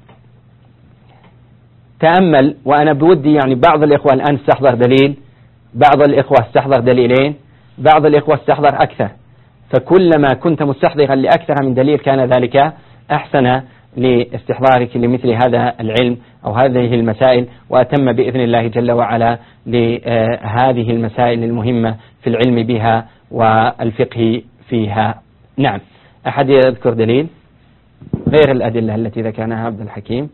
تأمل، وأنا بودي يعني بعض الإخوة الآن استحضر دليل، بعض الإخوة استحضر دليلين، بعض الإخوة استحضر أكثر، فكلما كنت مستحضرا لأكثر من دليل كان ذلك أحسن لاستحضارك لمثل هذا العلم أو هذه المسائل، وأتم بإذن الله جل وعلا لهذه المسائل المهمة في العلم بها والفقه فيها. نعم، أحد يذكر دليل غير الأدلة التي ذكرناها عبد الحكيم؟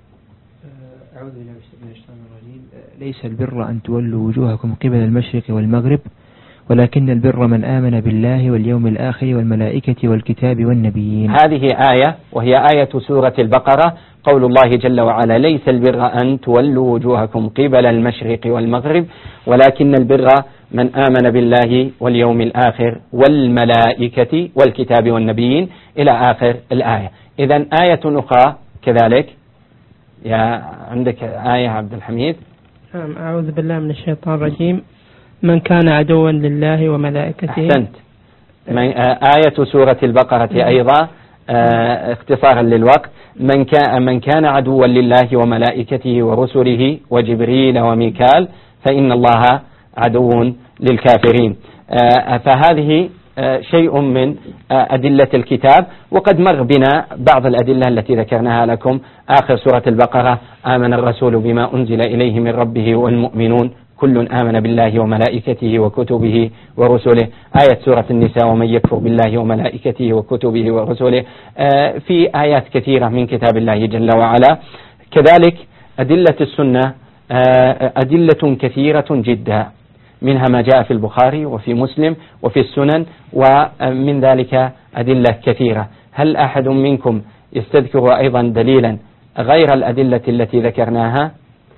أعوذ بالله من الشيطان الرجيم. ليس البر أن تولوا وجوهكم قبل المشرق والمغرب ولكن البر من آمن بالله واليوم الآخر والملائكة والكتاب والنبيين. هذه آية وهي آية سورة البقرة، قول الله جل وعلا: ليس البر أن تولوا وجوهكم قبل المشرق والمغرب ولكن البر من آمن بالله واليوم الآخر والملائكة والكتاب والنبيين إلى آخر الآية. إذن آية أخرى كذلك، يا عندك آية عبد الحميد؟ نعم. أعوذ بالله من الشيطان الرجيم. من كان عدوا لله وملائكته. أحسنت. آية سورة البقرة أيضا اختصارا للوقت: من كان من كان عدوا لله وملائكته ورسله وجبريل وميكال فإن الله عدو للكافرين. فهذه شيء من أدلة الكتاب، وقد مر بنا بعض الأدلة التي ذكرناها لكم. آخر سورة البقرة: آمن الرسول بما أنزل إليه من ربه والمؤمنون كل آمن بالله وملائكته وكتبه ورسله. آية سورة النساء: ومن يكفر بالله وملائكته وكتبه ورسله. في آيات كثيرة من كتاب الله جل وعلا. كذلك أدلة السنة أدلة كثيرة جدا، منها ما جاء في البخاري وفي مسلم وفي السنن، ومن ذلك أدلة كثيرة. هل أحد منكم يستذكر أيضا دليلا غير الأدلة التي ذكرناها؟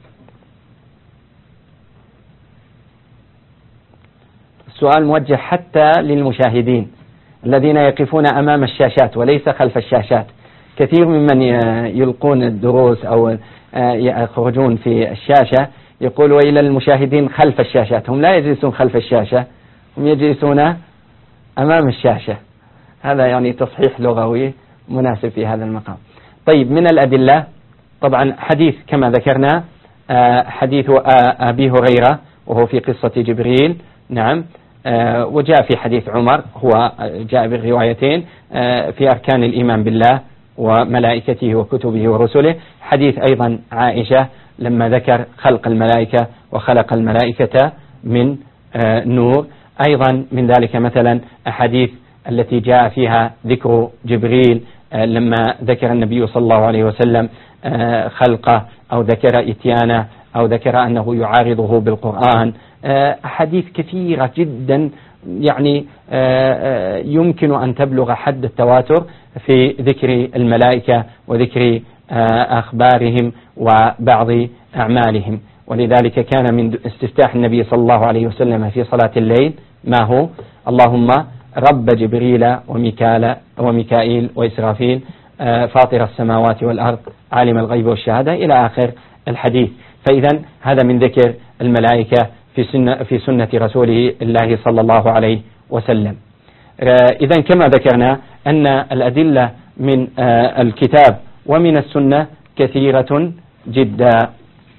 السؤال موجه حتى للمشاهدين الذين يقفون أمام الشاشات وليس خلف الشاشات. كثير ممن يلقون الدروس أو يخرجون في الشاشة يقولوا إلى المشاهدين خلف الشاشات. هم لا يجلسون خلف الشاشة، هم يجلسون أمام الشاشة. هذا يعني تصحيح لغوي مناسب في هذا المقام. طيب، من الأدلة طبعا حديث كما ذكرنا، حديث أبي هريرة وهو في قصة جبريل. نعم. وجاء في حديث عمر، هو جاء بالروايتين في أركان الإيمان بالله وملائكته وكتبه ورسله. حديث أيضا عائشة لما ذكر خلق الملائكة وخلق الملائكة من نور. أيضا من ذلك مثلا أحاديث التي جاء فيها ذكر جبريل لما ذكر النبي صلى الله عليه وسلم خلقه أو ذكر إتيانه أو ذكر أنه يعارضه بالقرآن. أحاديث كثيرة جدا يعني يمكن أن تبلغ حد التواتر في ذكر الملائكة وذكر أخبارهم وبعض أعمالهم. ولذلك كان من استفتاح النبي صلى الله عليه وسلم في صلاة الليل ما هو: اللهم رب جبريل وميكال وميكائيل وإسرافيل فاطر السماوات والأرض عالم الغيب والشهادة إلى آخر الحديث. فإذا هذا من ذكر الملائكة في سنة, في سنة رسوله الله صلى الله عليه وسلم. إذا كما ذكرنا أن الأدلة من الكتاب ومن السنة كثيرة جدا.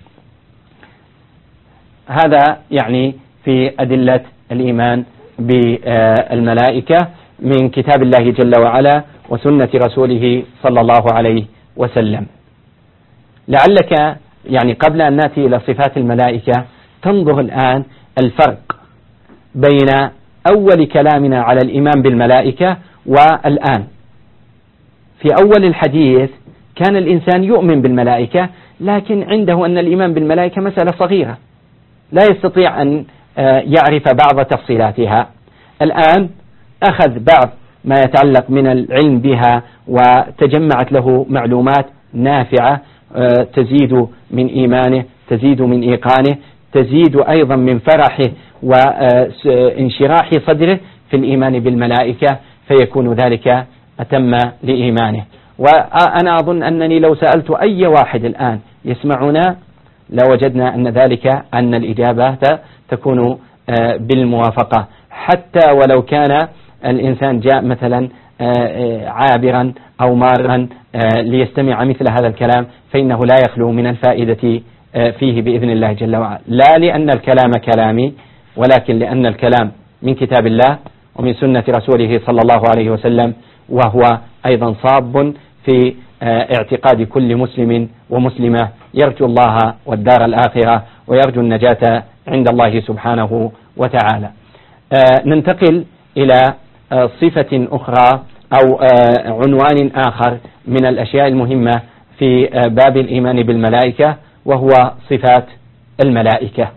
هذا يعني في أدلة الإيمان بالملائكة من كتاب الله جل وعلا وسنة رسوله صلى الله عليه وسلم. لعلك يعني قبل أن نأتي إلى صفات الملائكة تنظر الآن الفرق بين أول كلامنا على الإيمان بالملائكة والآن. في أول الحديث كان الإنسان يؤمن بالملائكة، لكن عنده أن الإيمان بالملائكة مسألة صغيرة لا يستطيع أن يعرف بعض تفصيلاتها. الآن أخذ بعض ما يتعلق من العلم بها وتجمعت له معلومات نافعة تزيد من إيمانه، تزيد من إيقانه، تزيد أيضا من فرحه وانشراح صدره في الإيمان بالملائكة، فيكون ذلك أتم لإيمانه. وأنا أظن أنني لو سألت أي واحد الآن يسمعنا لوجدنا أن ذلك أن الإجابة تكون بالموافقة، حتى ولو كان الإنسان جاء مثلا عابرا أو مارا ليستمع مثل هذا الكلام، فإنه لا يخلو من الفائدة فيه بإذن الله جل وعلا، لا لأن الكلام كلامي، ولكن لأن الكلام من كتاب الله ومن سنة رسوله صلى الله عليه وسلم، وهو أيضا صاب في اعتقاد كل مسلم ومسلمة يرجو الله والدار الآخرة ويرجو النجاة عند الله سبحانه وتعالى. ننتقل إلى صفة أخرى أو عنوان آخر من الأشياء المهمة في باب الإيمان بالملائكة، وهو صفات الملائكة.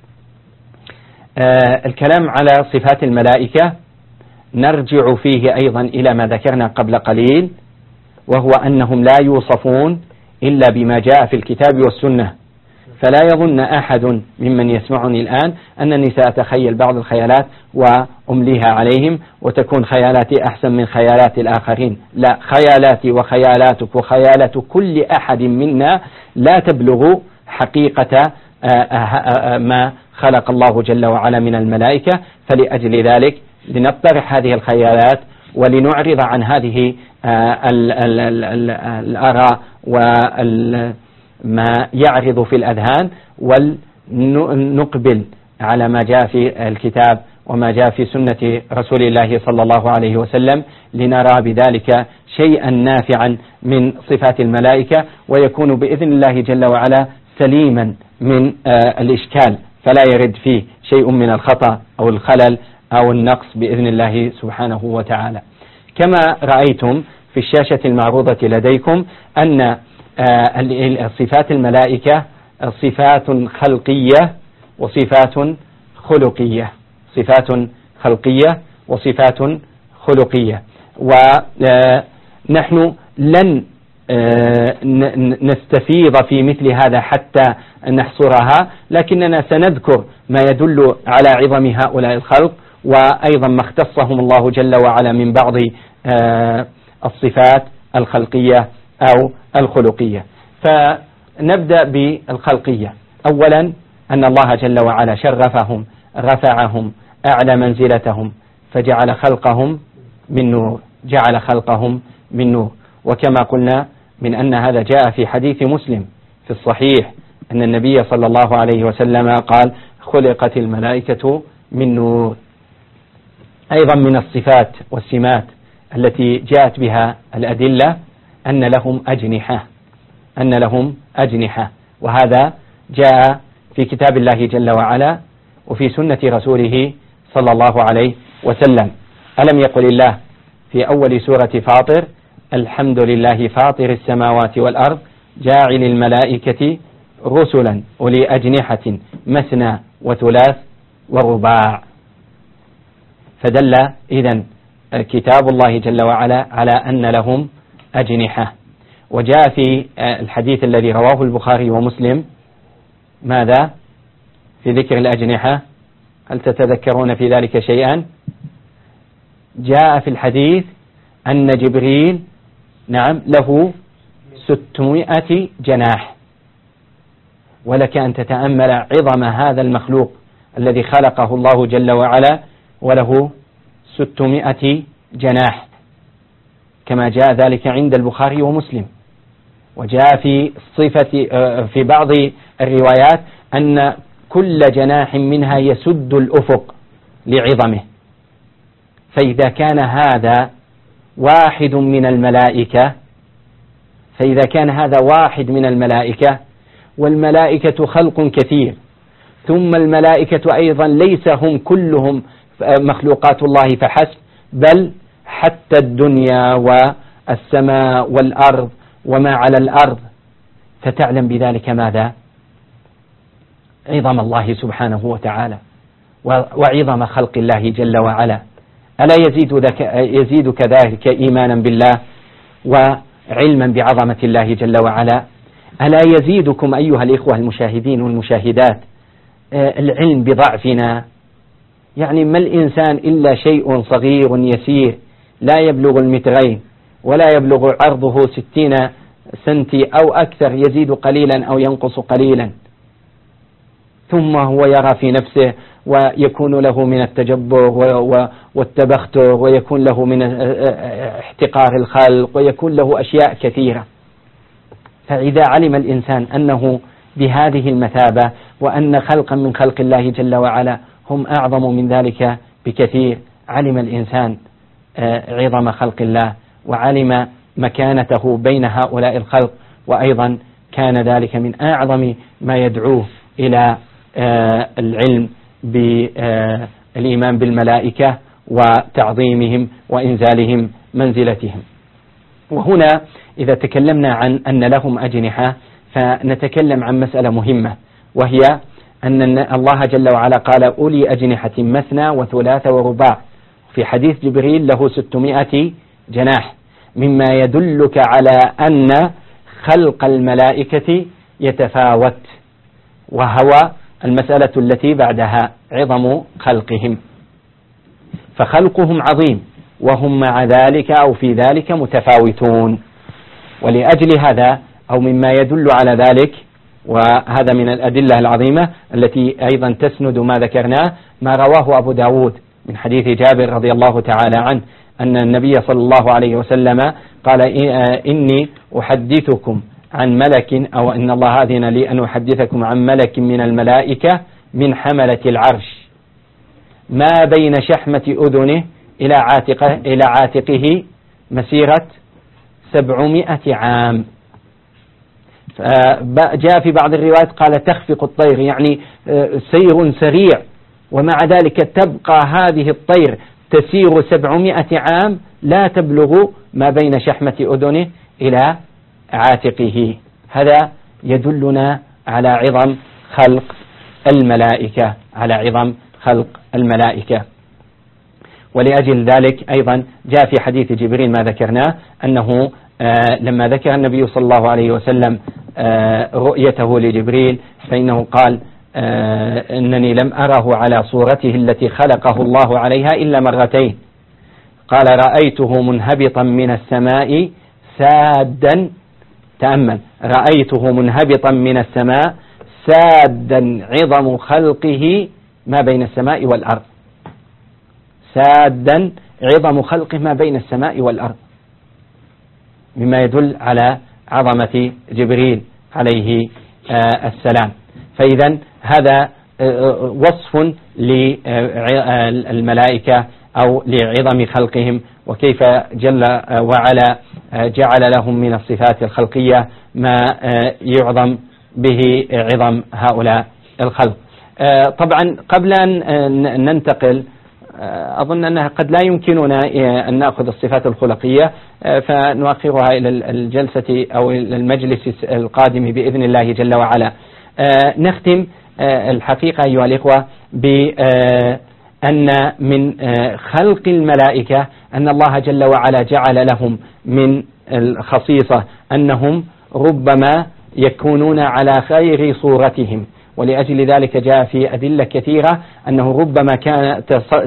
الكلام على صفات الملائكة نرجع فيه أيضا إلى ما ذكرنا قبل قليل، وهو أنهم لا يوصفون إلا بما جاء في الكتاب والسنة. فلا يظن أحد ممن يسمعني الآن أنني سأتخيل بعض الخيالات وأمليها عليهم وتكون خيالاتي أحسن من خيالات الآخرين. لا، خيالاتي وخيالاتك وخيالات كل أحد منا لا تبلغ حقيقة ما خلق الله جل وعلا من الملائكة. فلأجل ذلك لنطرح هذه الخيالات ولنعرض عن هذه الآراء وما يعرض في الأذهان، ونقبل على ما جاء في الكتاب وما جاء في سنة رسول الله صلى الله عليه وسلم، لنرى بذلك شيئا نافعا من صفات الملائكة، ويكون بإذن الله جل وعلا سليما من الإشكال، فلا يرد فيه شيء من الخطأ أو الخلل أو النقص بإذن الله سبحانه وتعالى. كما رأيتم في الشاشة المعروضة لديكم أن صفات الملائكة صفات خلقية وصفات خلقية، صفات خلقية وصفات خلقية، ونحن لن نستفيض في مثل هذا حتى نحصرها، لكننا سنذكر ما يدل على عظم هؤلاء الخلق، وأيضا ما اختصهم الله جل وعلا من بعض الصفات الخلقية أو الخلقية. فنبدأ بالخلقية. أولا أن الله جل وعلا شرفهم، رفعهم، أعلى منزلتهم، فجعل خلقهم من نور، جعل خلقهم من نور. وكما قلنا من أن هذا جاء في حديث مسلم في الصحيح أن النبي صلى الله عليه وسلم قال: خلقت الملائكة من نور. أيضا من الصفات والسمات التي جاءت بها الأدلة أن لهم أجنحة، أن لهم أجنحة، وهذا جاء في كتاب الله جل وعلا وفي سنة رسوله صلى الله عليه وسلم. ألم يقل الله في أول سورة فاطر: الحمد لله فاطر السماوات والأرض جاعل الملائكة رسلا أولي أجنحة مثنى وثلاث ورباع. فدل إذن كتاب الله جل وعلا على أن لهم أجنحة. وجاء في الحديث الذي رواه البخاري ومسلم ماذا في ذكر الأجنحة؟ هل تتذكرون في ذلك شيئا؟ جاء في الحديث أن جبريل نعم له ستمائة جناح. ولك أن تتأمل عظم هذا المخلوق الذي خلقه الله جل وعلا وله ستمائة جناح، كما جاء ذلك عند البخاري ومسلم. وجاء في صفة في بعض الروايات أن كل جناح منها يسد الأفق لعظمه. فإذا كان هذا واحد من الملائكة فإذا كان هذا واحد من الملائكة والملائكة خلق كثير، ثم الملائكة أيضا ليس هم كلهم مخلوقات الله فحسب، بل حتى الدنيا السماء والأرض وما على الأرض، فتعلم بذلك ماذا؟ عظم الله سبحانه وتعالى وعظم خلق الله جل وعلا. ألا يزيد يزيدك ذلك إيمانا بالله وعلما بعظمة الله جل وعلا؟ ألا يزيدكم أيها الإخوة المشاهدين والمشاهدات العلم بضعفنا؟ يعني ما الإنسان إلا شيء صغير يسير لا يبلغ المترين ولا يبلغ عرضه ستين سنتي أو أكثر، يزيد قليلا أو ينقص قليلا، ثم هو يرى في نفسه ويكون له من التجبر والتبختر، ويكون له من احتقار الخلق، ويكون له أشياء كثيرة. فإذا علم الإنسان أنه بهذه المثابة وأن خلقا من خلق الله جل وعلا هم أعظم من ذلك بكثير، علم الإنسان عظم خلق الله وعلم مكانته بين هؤلاء الخلق، وأيضا كان ذلك من أعظم ما يدعوه إلى العلم بالإيمان بالملائكة وتعظيمهم وإنزالهم منزلتهم. وهنا إذا تكلمنا عن أن لهم أجنحة فنتكلم عن مسألة مهمة، وهي أن الله جل وعلا قال أولي أجنحة مثنى وثلاث ورباع، في حديث جبريل له ستمائة جناح، مما يدلك على أن خلق الملائكة يتفاوت، وهو المسألة التي بعدها عظم خلقهم، فخلقهم عظيم وهم مع ذلك أو في ذلك متفاوتون. ولأجل هذا أو مما يدل على ذلك، وهذا من الأدلة العظيمة التي أيضا تسند ما ذكرناه، ما رواه أبو داود من حديث جابر رضي الله تعالى عنه أن النبي صلى الله عليه وسلم قال إني أحدثكم عن ملك، أو إن الله أذن لي أن أحدثكم عن ملك من الملائكة من حملة العرش ما بين شحمة أذنه إلى عاتقه إلى عاتقه مسيرة سبعمائة عام. جاء في بعض الروايات قال تخفق الطير، يعني سير سريع، ومع ذلك تبقى هذه الطير تسير سبعمائة عام لا تبلغ ما بين شحمة أذنه إلى عاتقه. هذا يدلنا على عظم خلق الملائكة، على عظم خلق الملائكة. ولأجل ذلك أيضا جاء في حديث جبريل ما ذكرناه أنه آه لما ذكر النبي صلى الله عليه وسلم آه رؤيته لجبريل فإنه قال آه إنني لم أره على صورته التي خلقه الله عليها إلا مرتين. قال رأيته منهبطا من السماء سادا، تأمل، رأيته منهبطا من السماء سادا عظم خلقه ما بين السماء والأرض، سادا عظم خلقه ما بين السماء والأرض، مما يدل على عظمة جبريل عليه السلام. فإذا هذا وصف للملائكة أو لعظم خلقهم، وكيف جل وعلا جعل لهم من الصفات الخلقية ما يعظم به عظم هؤلاء الخلق. طبعا قبل أن ننتقل، أظن أنها قد لا يمكننا أن نأخذ الصفات الخلقية، فنؤخرها إلى الجلسة أو المجلس القادم بإذن الله جل وعلا. نختم الحقيقة أيها الإخوة بأن من خلق الملائكة أن الله جل وعلا جعل لهم من الخصيصة أنهم ربما يكونون على خير صورتهم، ولأجل ذلك جاء في أدلة كثيرة أنه ربما كان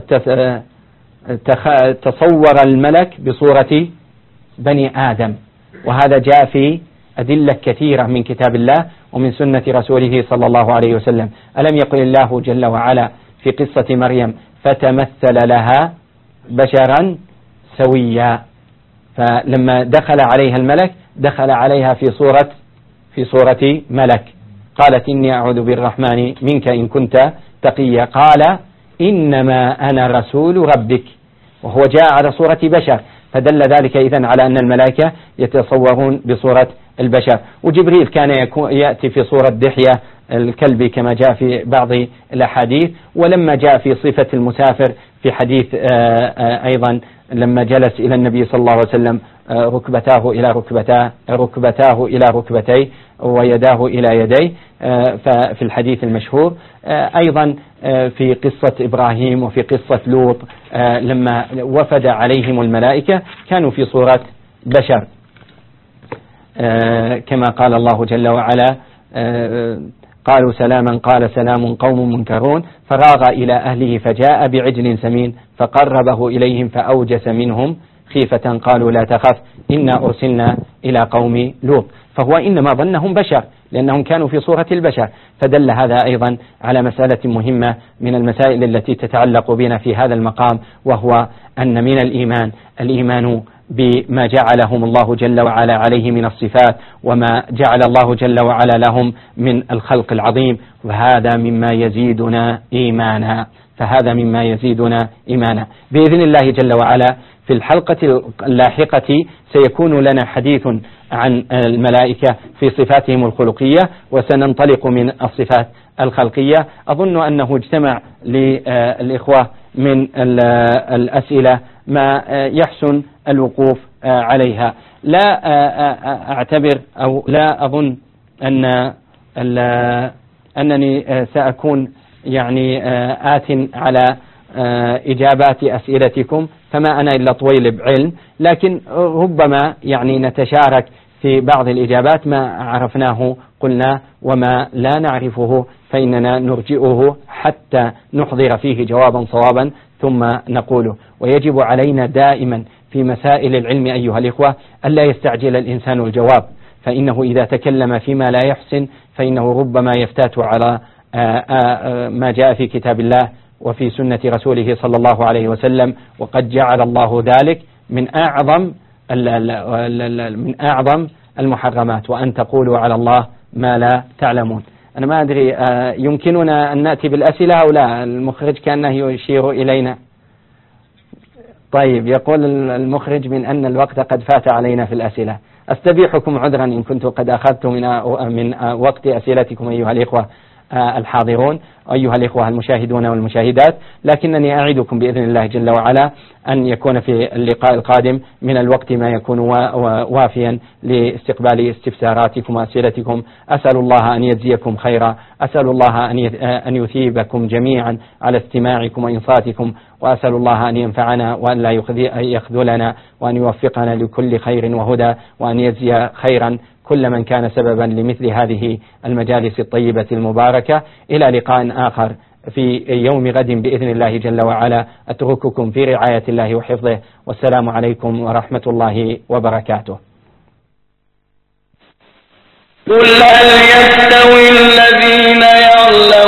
تصور الملك بصورة بني آدم، وهذا جاء في أدلة كثيرة من كتاب الله ومن سنة رسوله صلى الله عليه وسلم. ألم يقل الله جل وعلا في قصة مريم فتمثل لها بشرا سويا، فلما دخل عليها الملك دخل عليها في صورة في صورة ملك، قالت إني أعوذ بالرحمن منك إن كنت تقيا، قال إنما أنا رسول ربك، وهو جاء على صورة بشر، فدل ذلك إذن على أن الملائكة يتصورون بصورة البشر. وجبريل كان يأتي في صورة دحية الكلب كما جاء في بعض الأحاديث، ولما جاء في صفة المسافر في حديث أيضا لما جلس إلى النبي صلى الله عليه وسلم ركبتاه إلى ركبتاه ركبتاه إلى ركبتيه ويداه إلى يديه ففي الحديث المشهور. أيضا في قصة إبراهيم وفي قصة لوط لما وفد عليهم الملائكة كانوا في صورة بشر كما قال الله جل وعلا قالوا سلاما قال سلام قوم منكرون فراغ إلى أهله فجاء بعجل سمين فقربه إليهم فأوجس منهم خيفة قالوا لا تخف إنا أرسلنا إلى قوم لوط. فهو إنما ظنهم بشر لأنهم كانوا في صورة البشر. فدل هذا أيضا على مسألة مهمة من المسائل التي تتعلق بنا في هذا المقام، وهو أن من الإيمان الإيمان بما جعلهم الله جل وعلا عليه من الصفات وما جعل الله جل وعلا لهم من الخلق العظيم، وهذا مما يزيدنا إيمانا فهذا مما يزيدنا إيمانا بإذن الله جل وعلا. في الحلقة اللاحقة سيكون لنا حديث عن الملائكة في صفاتهم الخلقية، وسننطلق من الصفات الخلقية. أظن أنه اجتمع للإخوة من الأسئلة ما يحسن الوقوف عليها. لا أعتبر أو لا أظن أن أنني سأكون يعني آت على إجابات أسئلتكم، فما أنا إلا طويل بعلم، لكن ربما يعني نتشارك في بعض الإجابات. ما عرفناه قلنا، وما لا نعرفه فإننا نرجئه حتى نحضر فيه جوابا صوابا ثم نقوله. ويجب علينا دائما في مسائل العلم أيها الإخوة ألا يستعجل الإنسان الجواب، فإنه إذا تكلم فيما لا يحسن فإنه ربما يفتات على ما جاء في كتاب الله وفي سنة رسوله صلى الله عليه وسلم، وقد جعل الله ذلك من أعظم من أعظم المحرمات، وأن تقولوا على الله ما لا تعلمون. أنا ما أدري يمكننا أن نأتي بالأسئلة أو لا؟ المخرج كأنه يشير إلينا. طيب، يقول المخرج من أن الوقت قد فات علينا في الأسئلة. أستبيحكم عذرا إن كنت قد أخذت من من وقت أسئلتكم أيها الإخوة الحاضرون أيها الإخوة المشاهدون والمشاهدات، لكنني أعدكم بإذن الله جل وعلا أن يكون في اللقاء القادم من الوقت ما يكون وافيا لاستقبال استفساراتكم وأسئلتكم. أسأل الله أن يجزيكم خيرا، أسأل الله أن يثيبكم جميعا على استماعكم وإنصاتكم، وأسأل الله أن ينفعنا وأن لا يخذلنا، وأن يوفقنا لكل خير وهدى، وأن يجزي خيرا كل من كان سببا لمثل هذه المجالس الطيبة المباركة. إلى لقاء آخر في يوم غد بإذن الله جل وعلا، أترككم في رعاية الله وحفظه، والسلام عليكم ورحمة الله وبركاته. قل هل يستوي الذين يعلمون